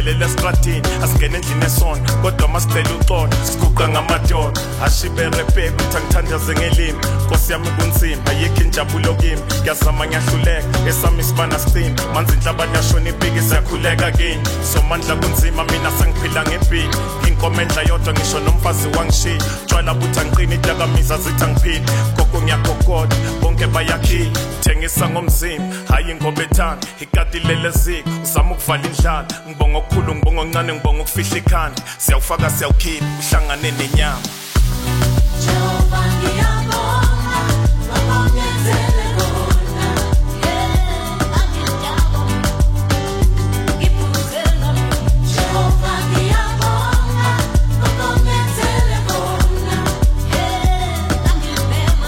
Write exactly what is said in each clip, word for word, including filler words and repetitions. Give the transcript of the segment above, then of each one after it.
siphelele estradini asingene endlini esona kodwa masicela uxolo siguqa ngamadoda ashibe repek uthi angithandaze ngelimi Nkosi yami kunzima ayikho injabulo kimi ngiyazama ngiyahluleka esami isibana sicini manzi inhlabani yashona ibhiki siyakhuleka kini somandla kunzima mina sengiphila ngebhiki inkomendla yodwa ngisho nomfazi wangishiya tshwala buthi angiqini idakamizwa zithi angiphili gogo ngiyagogoda bonke bayakhila thengisa ngomzimba hayi ingobethana ikati leleziko uzama ukuvala indlala ngibonga okukhulu ngibonga okuncane ngibonga ukufihla ikhanda siyawufaka siyawukhipha uhlangane nenyama Jehova ngiyabonga ngakungenzele kona yeah angiyabonga ngiphuzela Jehova ngiyabonga ngakungenzele kona yeah angibema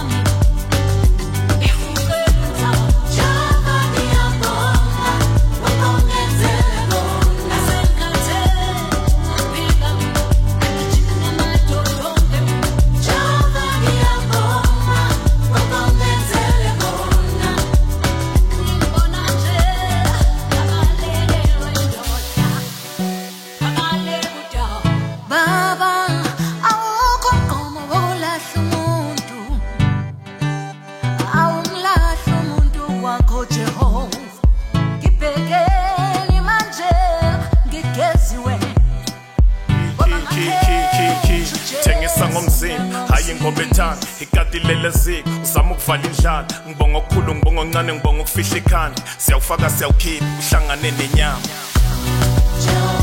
ngifukela Jehova ngiyabonga ngakungenzele kona asenkathele ngibika ngijina madodombe Jehova ngiyabonga ngakungenzele kona ngibona nje abalelelwe ndoda abalekuda Baba awukho mgomo wolahla umuntu awumlahla umuntu wakho Jehova ngibhekeni manje ngigeziwe thengisa ngomzimba hayi ingobethana ikati leleziko uzama ukuvala indlala ngibonga okukhulu ngibonga okuncane ngibonga ukufihla ikhanda siyawufaka siyawukhipha uhlangane nenyama Jehova